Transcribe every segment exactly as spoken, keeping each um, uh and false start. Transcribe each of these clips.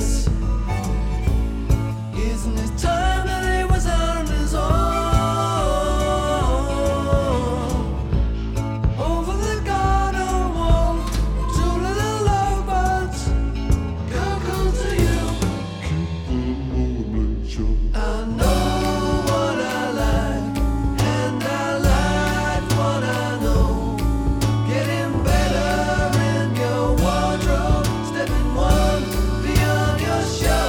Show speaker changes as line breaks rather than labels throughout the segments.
this. Isn't it time that he was on his own? Over the garden wall, two little lovebirds cuckoo to you. I know what I like, and I like what I know. Getting better in your wardrobe, stepping one beyond your show.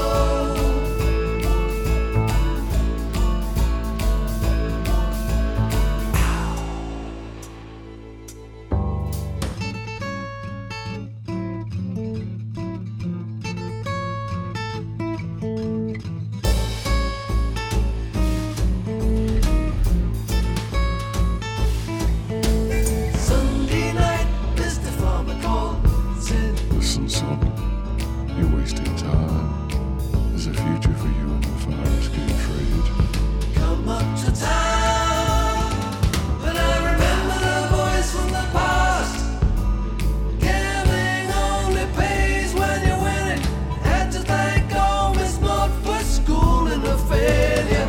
Sunday night, Mister Farmer called, said,
Listen, son, you're wasting time. There's a future for you in the fire escape trade.
come up to town. But I remember the voice from the past. Gambling only pays when you win it. Had to thank old Miss Maud for schooling a failure.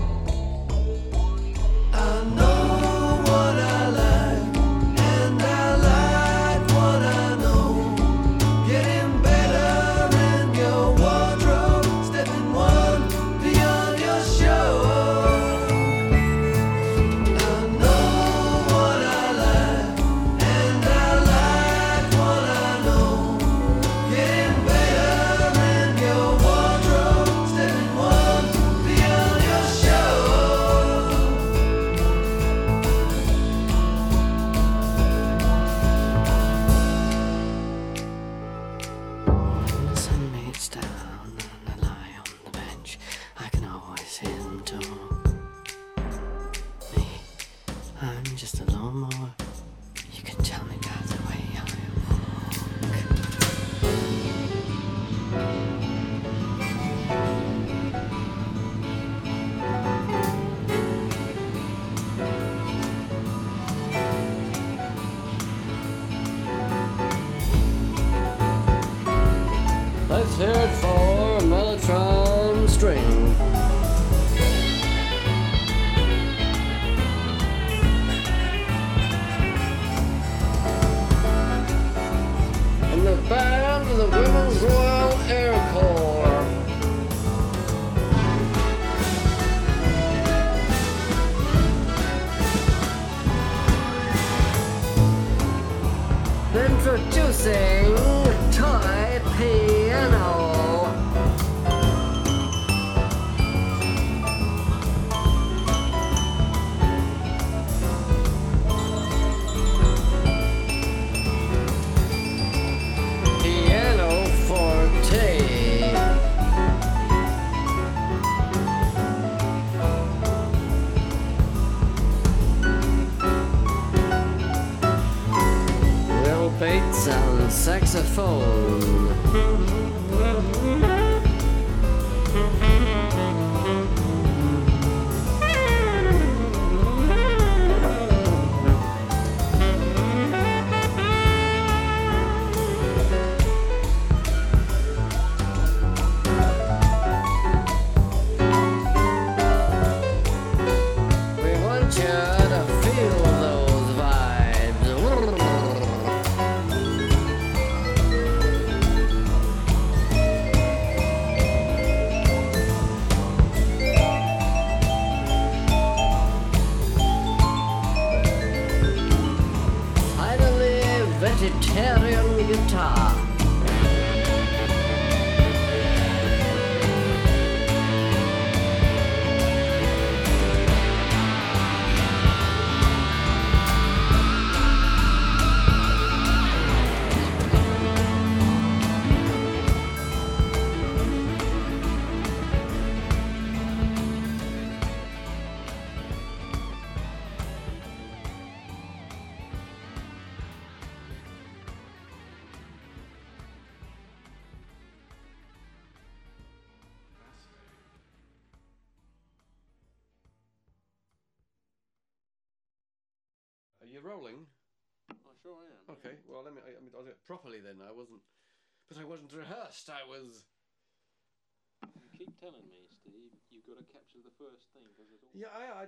I know what I like, and I like what I know. Getting better in your wardrobe, stepping one beyond your show. I know what I like, and I like what I know. Getting better in your wardrobe, stepping one beyond your show. When the sun beats down and I lie on the bench, I can always hear them talk. Me, I'm just a lawnmower. You can tell me by the way I walk. Let's hear it for Mellotron String. And the band of the Women's Royal Air Corps. Introducing Toy Piano. Piano forte. Will Bates on saxophone. We want you to feel those vibes. Finally, vegetarian guitar.
Are you rolling?
I sure am.
Okay, well, let me, I, I mean, I'll do it properly then. I wasn't But I wasn't rehearsed, I was...
You keep telling me, Steve, you've got to capture the first thing, because it's all...
Yeah, I, I